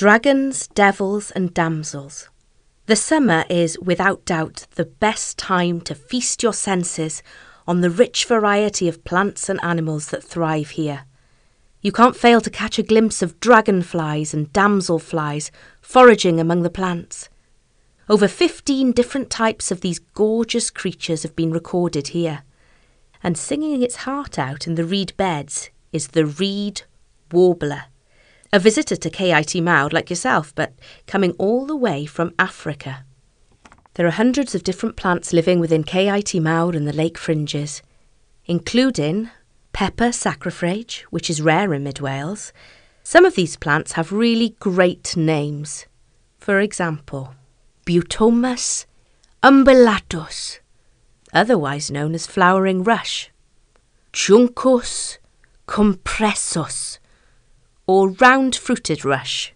Dragons, devils and damsels. The summer is, without doubt, the best time to feast your senses on the rich variety of plants and animals that thrive here. You can't fail to catch a glimpse of dragonflies and damselflies foraging among the plants. Over 15 different types of these gorgeous creatures have been recorded here. And singing its heart out in the reed beds is the reed warbler. A visitor to KIT Mawd like yourself, but coming all the way from Africa. There are hundreds of different plants living within KIT Mawd and the lake fringes, including pepper saxifrage, which is rare in mid-Wales. Some of these plants have really great names. For example, Butomus umbellatus, otherwise known as flowering rush, Juncus compressus, or round-fruited rush,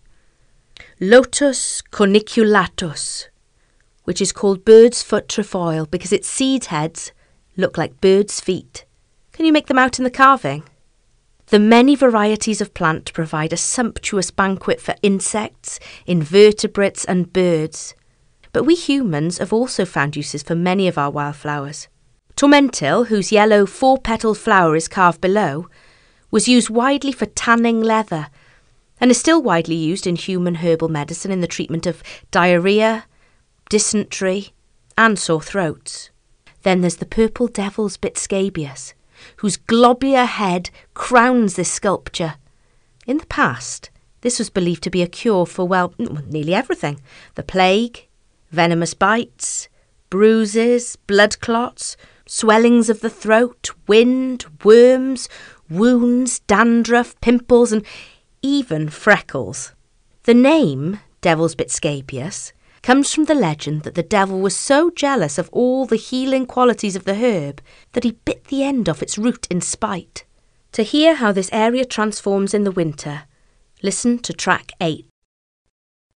Lotus corniculatus, which is called bird's foot trefoil because its seed heads look like birds' feet. Can you make them out in the carving? The many varieties of plant provide a sumptuous banquet for insects, invertebrates and birds. But we humans have also found uses for many of our wildflowers. Tormentil, whose yellow 4-petalled flower is carved below, was used widely for tanning leather and is still widely used in human herbal medicine in the treatment of diarrhoea, dysentery and sore throats. Then there's the purple devil's bit scabious, whose globular head crowns this sculpture. In the past, this was believed to be a cure for, well, nearly everything. The plague, venomous bites, bruises, blood clots, swellings of the throat, wind, worms, wounds, dandruff, pimples and even freckles. The name Devil's Bit scabious comes from the legend that the devil was so jealous of all the healing qualities of the herb that he bit the end off its root in spite. To hear how this area transforms in the winter, listen to track 8.